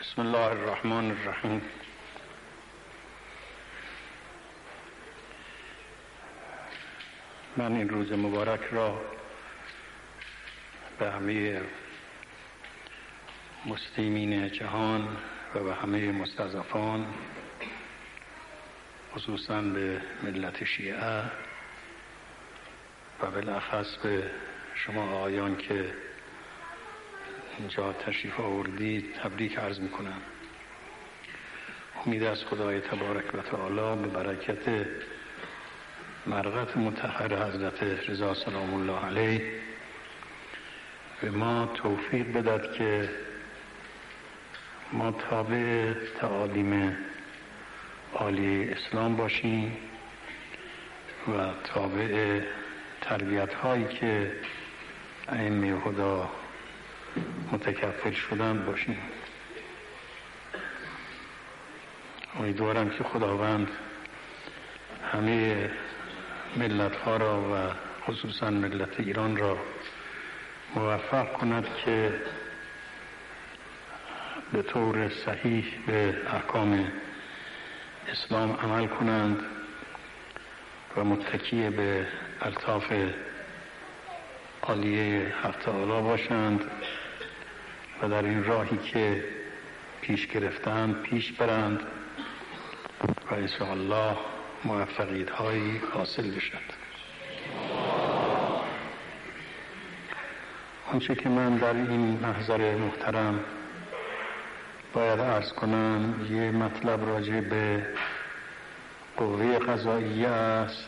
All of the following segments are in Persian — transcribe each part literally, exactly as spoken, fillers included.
بسم الله الرحمن الرحیم. من این روز مبارک را به همه مسلمین جهان و به همه مستضعفان، خصوصا به ملت شیعه و بالاخص به شما آقایان که اینجا تشریف آوردید تبریک عرض میکنم. امید از خدای تبارک و تعالی به برکت مرقت مطهر حضرت رضا سلام الله علیه به ما توفیق بدهد که ما تابع تعالیم عالی اسلام باشیم و تابع تربیت هایی که ائمه هدی متکفل شدن باشیم. امیدوارم که خداوند همه ملت ها را و خصوصا ملت ایران را موفق کند که به طور صحیح به احکام اسلام عمل کنند و متکی به الطاف عالیه حق تعالی باشند و در این راهی که پیش گرفتند پیش برند و انشاءالله موفقیت هایی حاصل بشد. آنچه که من در این محضر محترم باید عرض کنم یه مطلب راجع به قوه قضاییه است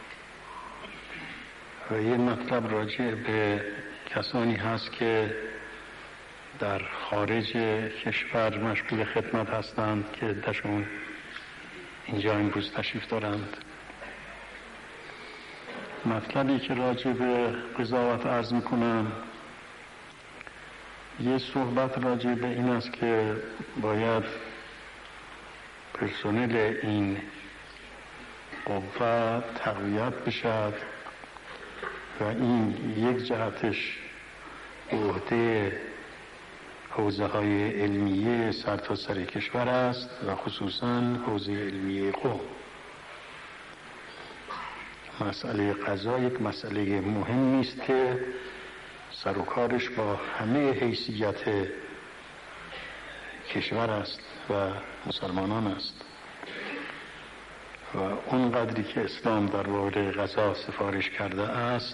و یه مطلب راجع به کسانی هست که در خارج کشور مشغول خدمت هستند که عده‌شون اینجا امروز تشریف دارند. مطلبی که راجع به قضاوت عرض میکنم یه صحبت راجع به این است که باید پرسنل این قوه تقویت بشد و این یک جهتش عهده حوزه های علمیه سرتاسر کشور است و خصوصا حوزه علمیه قم. مسئله قضا یک مسئله مهمی است که سر و کارش با همه حیثیت کشور است و مسلمانان است و اون قدری که اسلام در مورد قضا سفارش کرده است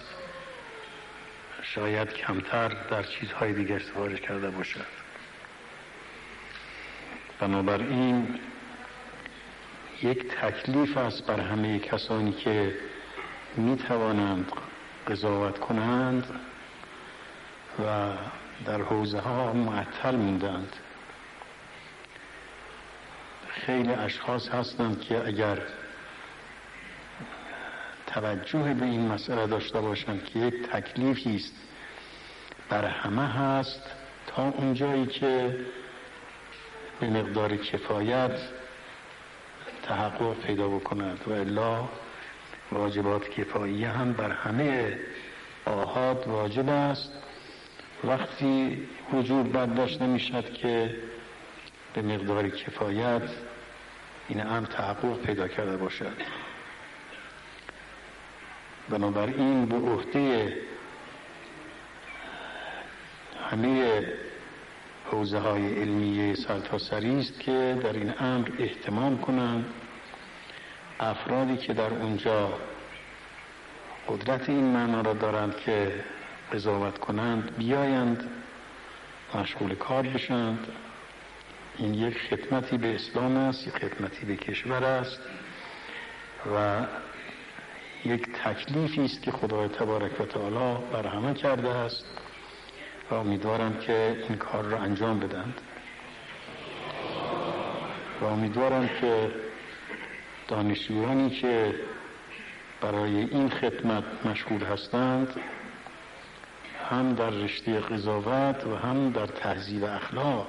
شاید کمتر در چیزهای دیگر سفارش کرده باشد. بنابراین یک تکلیف است بر همه کسانی که می توانند قضاوت کنند و در حوزه ها معطل موندند. خیلی اشخاص هستند که اگر توجه به این مسئله داشته باشند که یک تکلیفی است بر همه هست تا اونجایی که به مقدار کفایت تحقق پیدا بکند و الا واجبات کفاییه هم بر همه آحاد واجب است. وقتی وجود برداشت نمیشد که به مقدار کفایت این هم تحقق پیدا کرده باشد. بنابراین به عهده همه حوزه های علمیه سرتاسری است که در این امر اهتمام کنند. افرادی که در اونجا قدرت این معنا را دارند که قضاوت کنند بیایند مشغول کار بشند. این یک خدمتی به اسلام است، یک خدمتی به کشور است و یک تکلیفی است که خدای تبارک و تعالی بر همه کرده است و امیدوارم که این کار را انجام بدند و امیدوارم که دانشجویانی که برای این خدمت مشغول هستند هم در رشته قضاوت و هم در تهذیب اخلاق،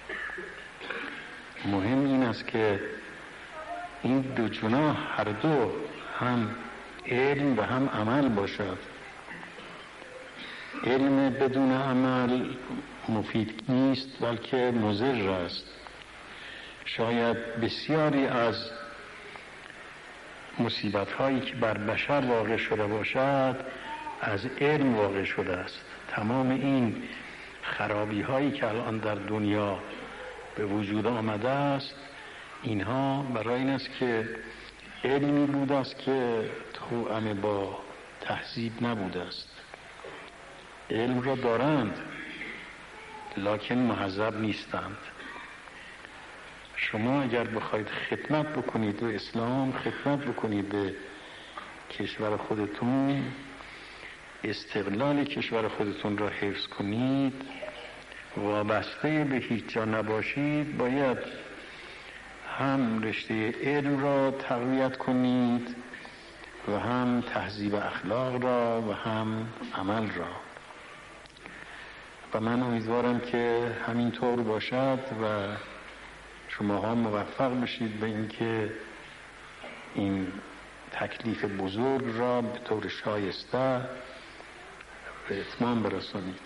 مهم این است که این دو جناح هر دو هم علم و هم عمل باشد علم بدون عمل مفید نیست بلکه مضر است. شاید بسیاری از مصیبت هایی که بر بشر واقع شده باشد از علم واقع شده است. تمام این خرابی هایی که الان در دنیا به وجود آمده است، اینها برای این است که علمی بوده است که توأم با تهذیب نبوده است. علم را دارند لکن مهذب نیستند. شما اگر بخواید خدمت بکنید به اسلام، خدمت بکنید به کشور خودتون، استقلال کشور خودتون را حفظ کنید، وابسته به هیچ جا نباشید، باید هم رشته علم را تقویت کنید و هم تهذیب اخلاق را و هم عمل را. و من امیدوارم که همینطور باشد و شماها موفق بشید به اینکه این تکلیف بزرگ را به طور شایسته به اتمام برسانید.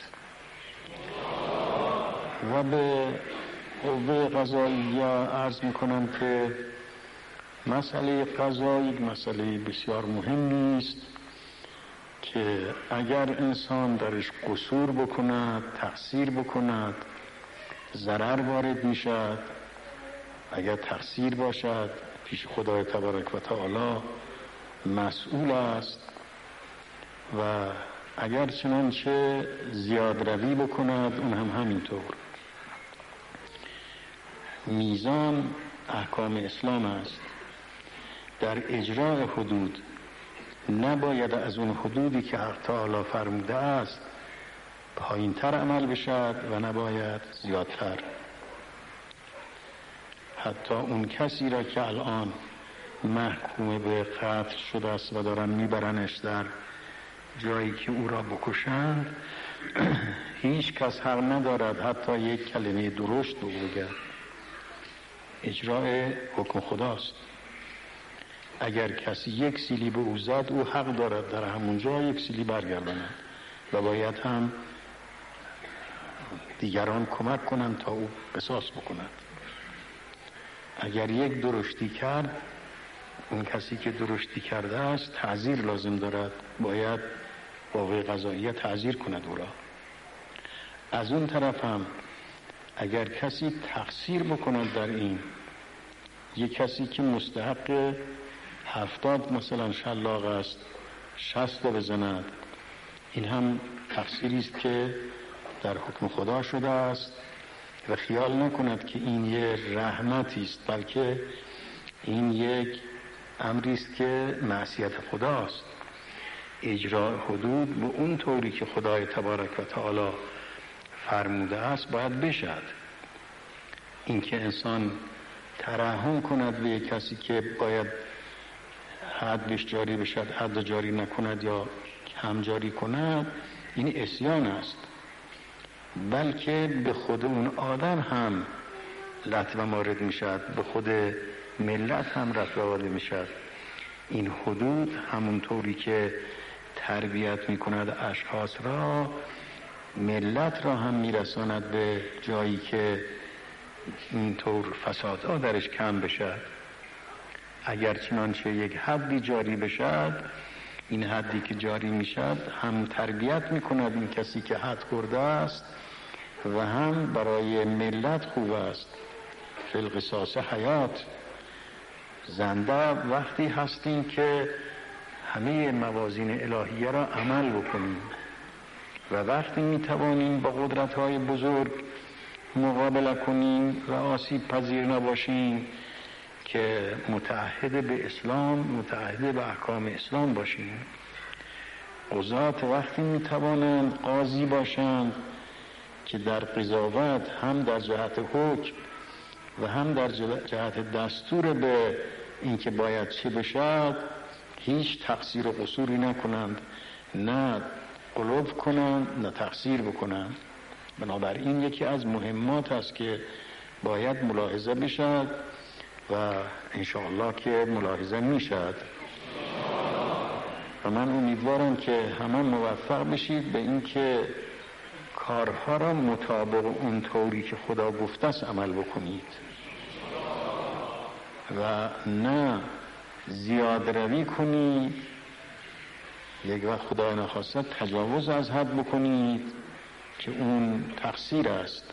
و به قوه قضاییه عرض میکنم که مسئله قضایی مسئله بسیار مهمی است که اگر انسان درش قصور بکند، تقصیر بکند، ضرر وارد میشد. اگر تقصیر باشد پیش خدای تبارک و تعالی مسئول است، و اگر چنانچه زیاد روی بکند اون هم همینطور. میزان احکام اسلام است. در اجرای حدود نباید از اون حدودی که حق تعالی فرموده است پایین تر عمل بشد و نباید زیادتر. حتی اون کسی را که الان محکوم به قتل شده است و دارن میبرنش در جایی که او را بکشند، هیچ کس حق ندارد حتی یک کلمه درشت به او بگه. اجرای حکم خداست. اگر کسی یک سیلی به او زد، او حق دارد در همون جا یک سیلی برگرداند و باید هم دیگران کمک کنند تا او قصاص بکند. اگر یک درشتی کرد، اون کسی که درشتی کرده است تعزیر لازم دارد، باید قوه قضاییه تعزیر کند او را. از اون طرف هم اگر کسی تقصیر بکند در این، یک کسی که مستحق هفتاد مثلا شلاق است شصت بزند، این هم تقصیری است که در حکم خدا شده است و خیال نکند که این یک رحمتی است، بلکه این یک امری است که معصیت خداست. اجرای حدود به اون طوری که خدای تبارک و تعالی فرموده است باید بشد. این که انسان ترحم کند به کسی که باید حد بهش جاری بشد، حد جاری نکند یا کم جاری کند، این عصیان است. بلکه به خود اون آدم هم لطمه وارد میشد، به خود ملت هم لطمه وارد میشد. این حدود همونطوری که تربیت میکند اشخاص را، ملت را هم میرساند به جایی که اینطور فسادها درش کم بشد. اگر چنانچه یک حدی جاری بشد، این حدی که جاری میشد هم تربیت میکند این کسی که حد خورده است و هم برای ملت خوب است. فی القصاص حیات، زنده وقتی هستیم که همه موازین الهیه را عمل بکنیم و وقتی میتوانیم با قدرت‌های بزرگ مقابله کنیم و آسیب پذیر نباشیم که متعهد به اسلام، متعهد به احکام اسلام باشیم. قضات وقتی میتوانند قاضی باشند که در قضاوت هم در جهت حکم و هم در جهت دستور به اینکه باید چه بشد هیچ تقصیر و قصوری نکنند، نه غلو کنند نه تقصیر بکنند. بنابراین یکی از مهمات است که باید ملاحظه بشد و انشاءالله که ملاحظه میشد. و من امیدوارم که همه موفق بشید به این که کارها را مطابق اون طوری که خدا گفته است عمل بکنید و نه زیاد روی کنید، یک وقت خدای نخواسته تجاوز از حد بکنید که اون تقصیر است،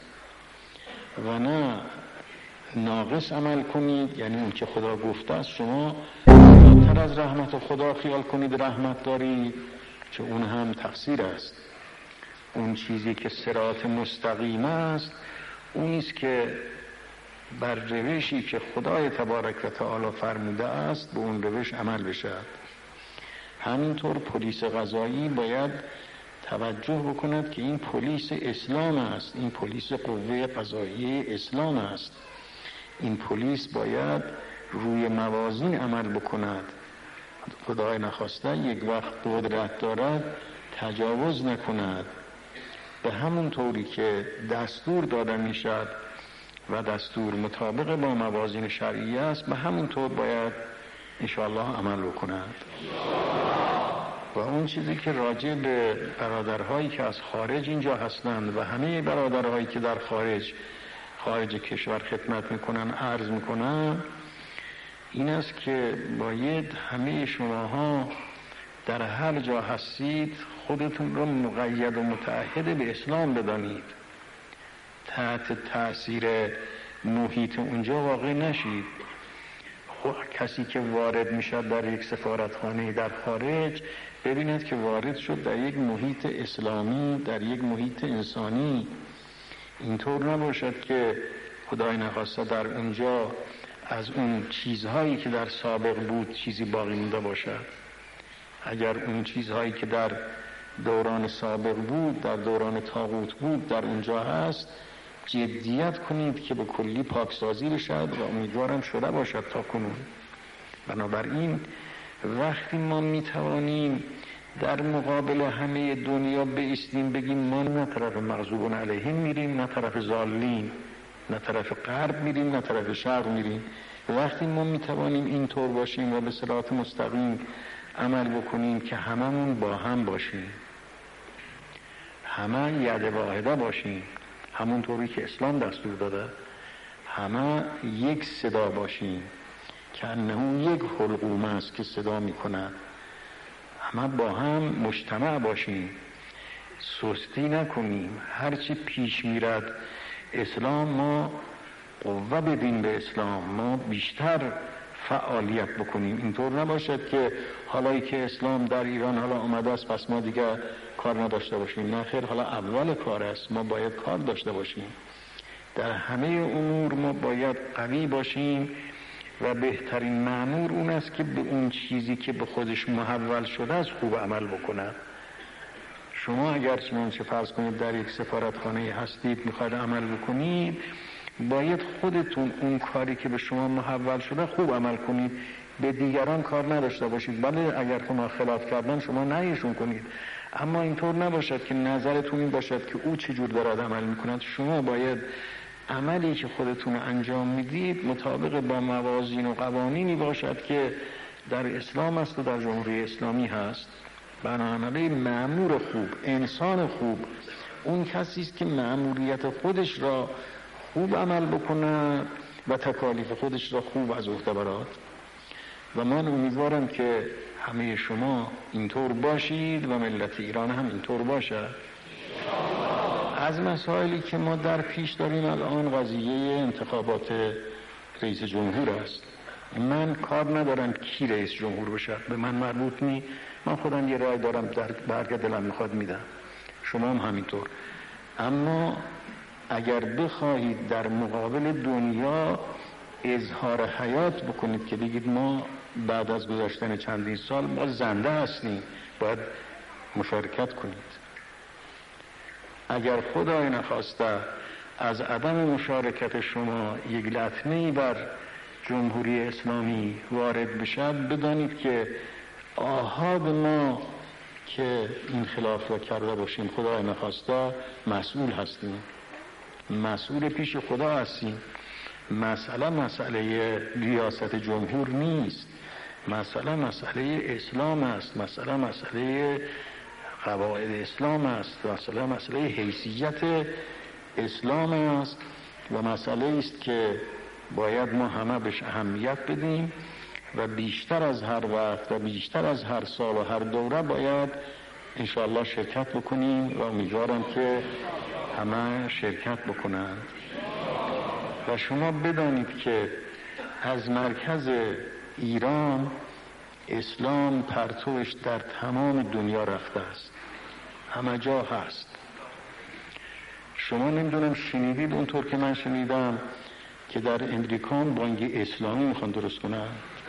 و نه ناقص عمل کنید، یعنی اون که خدا گفته است شما بالاتر از رحمت خدا خیال کنید رحمت دارید، که اون هم تقصیر است. اون چیزی که صراط مستقیم است اونیست که بر روشی که خدای تبارک و تعالی فرموده است به اون روش عمل بشد. همینطور پلیس قضایی باید توجه بکند که این پلیس اسلام است، این پلیس قوه قضایی اسلام است. این پلیس باید روی موازین عمل بکند. خدای نخواسته یک وقت قدرت دارد تجاوز نکند، به همون طوری که دستور داده می شد و دستور مطابق با موازین شرعی است به همون طور باید انشاءالله عمل بکند. و اون چیزی که راجع به برادرهایی که از خارج اینجا هستند و همه برادرهایی که در خارج خارج کشور خدمت میکنن عرض میکنن، این است که باید همه شماها در هر جا هستید خودتون رو مقید و متعهد به اسلام بدانید، تحت تأثیر محیط اونجا واقع نشید. خب کسی که وارد میشد در یک سفارتخانه در خارج ببیند که وارد شد در یک محیط اسلامی، در یک محیط انسانی. اینطور نباشد که خدای نخواسته در اونجا از اون چیزهایی که در سابق بود چیزی باقی مونده باشد. اگر اون چیزهایی که در دوران سابق بود، در دوران طاغوت بود، در اونجا هست، جدیت کنید که به کلی پاکسازی بشد و امیدوارم شده باشد تا کنون. بنابراین وقتی ما میتوانیم در مقابل همه دنیا بایستیم بگیم ما نه طرف مغضوبون علیهم میریم، نه طرف ضالین، نه طرف غرب میریم، نه طرف شرق میریم، وقتی ما میتوانیم اینطور باشیم و به صراط مستقیم عمل بکنیم که هممون با هم باشیم، همه ید واحده باشیم، همون طوری که اسلام دستور داده، همه یک صدا باشیم که انه یک حلقوم است که صدا میکنند، همه با هم مجتمع باشیم، سستی نکنیم، هرچی پیش میرد اسلام ما قوه بدیم به اسلام، ما بیشتر فعالیت بکنیم. اینطور نباشد که حالایی که اسلام در ایران حالا آمده است پس ما دیگه کار نداشته باشیم. نه خیر، حالا اول کار است، ما باید کار داشته باشیم. در همه امور ما باید قوی باشیم و بهترین مأمور اون است که به اون چیزی که به خودش محول شده از خوب عمل بکنه. شما اگر چنانچه فرض کنید در یک سفارتخانه هستید میخواید عمل بکنید، باید خودتون اون کاری که به شما محول شده خوب عمل کنید، به دیگران کار نداشته باشید. بله اگر شما خلاف کردن شما نهیشون کنید، اما اینطور نباشد که نظرتون این باشد که او چجور دارد عمل میکند. شما باید عملی که خودتون انجام میدید مطابق با موازین و قوانینی باشد که در اسلام است و در جمهوری اسلامی هست. بنابراین مأمور خوب، انسان خوب، اون کسی است که مأموریت خودش را خوب عمل بکنه و تکالیف خودش را خوب از عهده برد. و من امیدوارم که همه شما اینطور باشید و ملت ایران هم اینطور باشد. از مسائلی که ما در پیش داریم الان قضیه انتخابات رئیس جمهور است. من کار ندارم کی رئیس جمهور بشه، به من مربوط نی، من خودم یه رای دارم، در برگ دلم میخواد میدم، شما هم همینطور. اما اگر بخواهید در مقابل دنیا اظهار حیات بکنید که بگید ما بعد از گذشتن چندین سال ما زنده هستیم، باید مشارکت کنید. اگر خدای نخواسته از عدم مشارکت شما یک لطمه‌ای بر جمهوری اسلامی وارد بشد، بدانید که آحاد ما که این خلاف را کرده باشیم خدای نخواسته مسئول هستیم، مسئول پیش خدا هستیم. مسئله مسئله ریاست جمهور نیست، مسئله مسئله اسلام است، مسئله مسئله قواعد اسلام است، مسئله مسئله حیثیت اسلام است و مسئله است که باید ما همه بهش اهمیت بدیم و بیشتر از هر وقت و بیشتر از هر سال و هر دوره باید انشاءالله شرکت بکنیم و امیدوارم که همه شرکت بکنند. و شما بدانید که از مرکز ایران اسلام پرتوش در تمام دنیا رفته است، همه جا هست. شما نمیدونم شنیدید اونطور که من شنیدم که در امریکا بانک اسلامی میخوان درست کنن.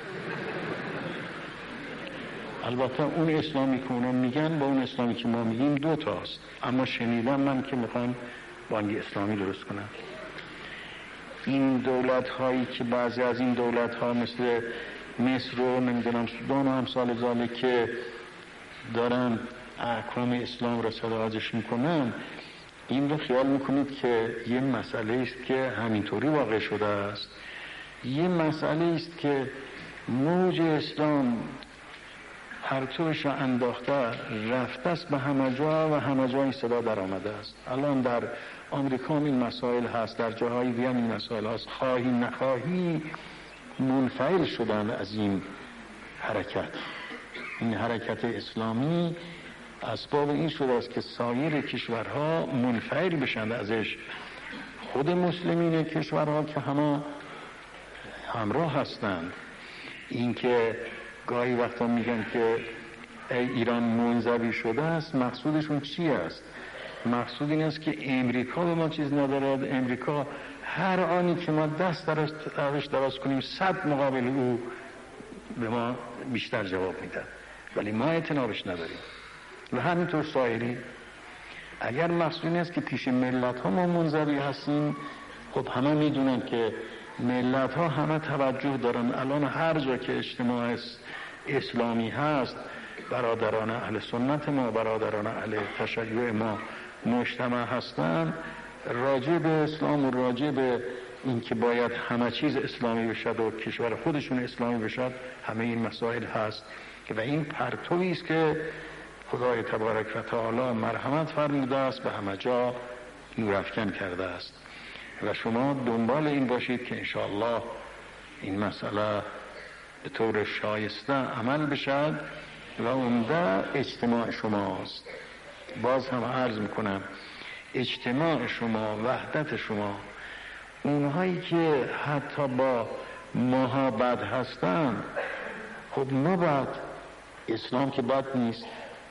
البته اون اسلامی که اونا میگن با اون اسلامی که ما میگیم دو تاست، اما شنیدم من که میخوان بانک اسلامی درست کنن. این دولت هایی که بعضی از این دولت ها مثل مصر و نمیدونم سودان و همسال زاله که دارن احکام اسلام را صداقتش میکنن، این رو خیال میکنید که یه مسئله است که همینطوری واقع شده است. یه مسئله است که موج اسلام پرتوش را انداخته رفته است به همه جا و همه جا این صدا در آمده است. الان در آمریکا این مسائل هست، در جاهای دیگه این مسائل هست. خواهی نخواهی منفعل شدن از این حرکت. این حرکت اسلامی اسباب این شده است که سایر کشورها منفعل بشند ازش. خود مسلمین کشورها که همه همراه هستند. این که گاهی وقتا میگن که ای ایران منزوی شده است، مقصودشون چی است؟ مقصود این است که امریکا به ما چیز ندارد. امریکا هر آنی که ما دست درش دراز کنیم صد مقابل او به ما بیشتر جواب میدن، ولی ما اعتنابش نداریم. و همینطور سایری. اگر مقصود این است که پیش ملت ها ما منزوی هستیم، خب همه میدونن که ملت ها همه توجه دارن. الان هر جا که اجتماع اسلامی هست، برادران اهل سنت ما، برادران اهل تشیع ما مجتمع هستن، راجع به اسلام و راجع به این که باید همه چیز اسلامی بشد و کشور خودشون اسلامی بشد، همه این مسائل هست. و این پرتویی است که خدای تبارک و تعالی مرحمت فرموده است، به همه جا نورافکن کرده است. و شما دنبال این باشید که انشاءالله این مسئله به طور شایسته عمل بشد و عمده اجتماع شماست. باز هم عرض میکنم اجتماع شما، وحدت شما، اونهایی که حتی با ماها بد هستن، خب ما بد، اسلام که بد نیست.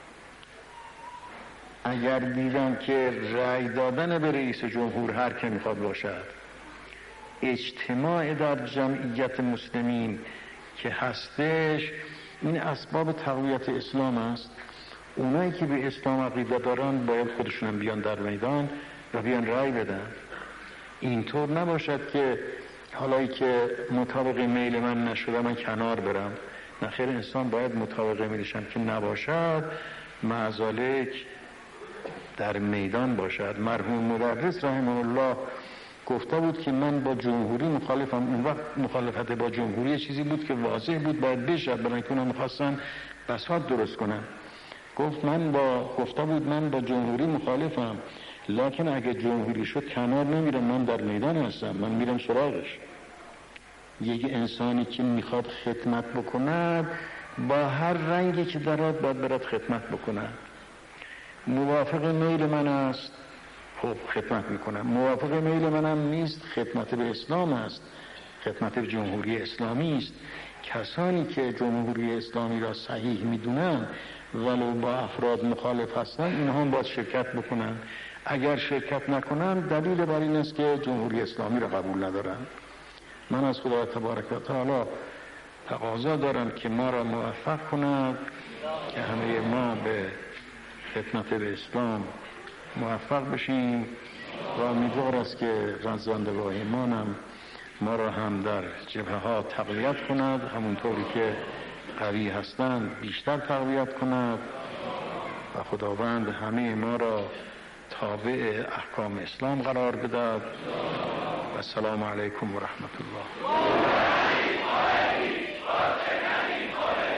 اگر دیدم که رأی دادن به رئیس جمهور هر که میخواد باشد، اجتماع در جمعیت مسلمین که هستش، این اسباب تقویت اسلام است. اونایی که به اسلام عقیده دارن باید خودشون بیان در میدان و بیان رأی بدن. اینطور نباشد که حالایی که مطابق میل من نشده من کنار برم. نخیر، انسان باید مطابق میلشم که نباشد معذالک در میدان باشد. مرحوم مدرس رحمه الله گفته بود که من با جمهوری مخالفم. اون وقت مخالفت با جمهوری چیزی بود که واضح بود باید بشد، برای که اونا میخواستن بساط درست کنن. گفت من با گفته بود من با جمهوری مخالفم، لکن اگه جمهوری شد کنار نمیرم، من در میدان هستم، من میرم سراغش. یک انسانی که میخواد خدمت بکند با هر رنگی که دارد باید برد خدمت بکند. موافق میل من است، خب خدمت میکنم. موافق میل منم نیست، خدمت به اسلام است، خدمت به جمهوری اسلامی است. کسانی که جمهوری اسلامی را صحیح میدونن ولو با افراد مخالف هستن، اینها هم باید شرکت بکنن. اگر شرکت نکنن دلیل بر این است که جمهوری اسلامی را قبول ندارن. من از خدا تبارک و تعالی تقاضا دارم که ما را موفق کند که همه ما به خدمت به اسلام موفق بشیم و امیدوار است که رضوان و ایمانم ما را هم در جبهه ها تقویت کند، همونطوری که قوی هستند بیشتر تقویت کند و خداوند همه ما را تابع احکام اسلام قرار بدهد. و السلام علیکم و رحمت الله. با چه نمی خوره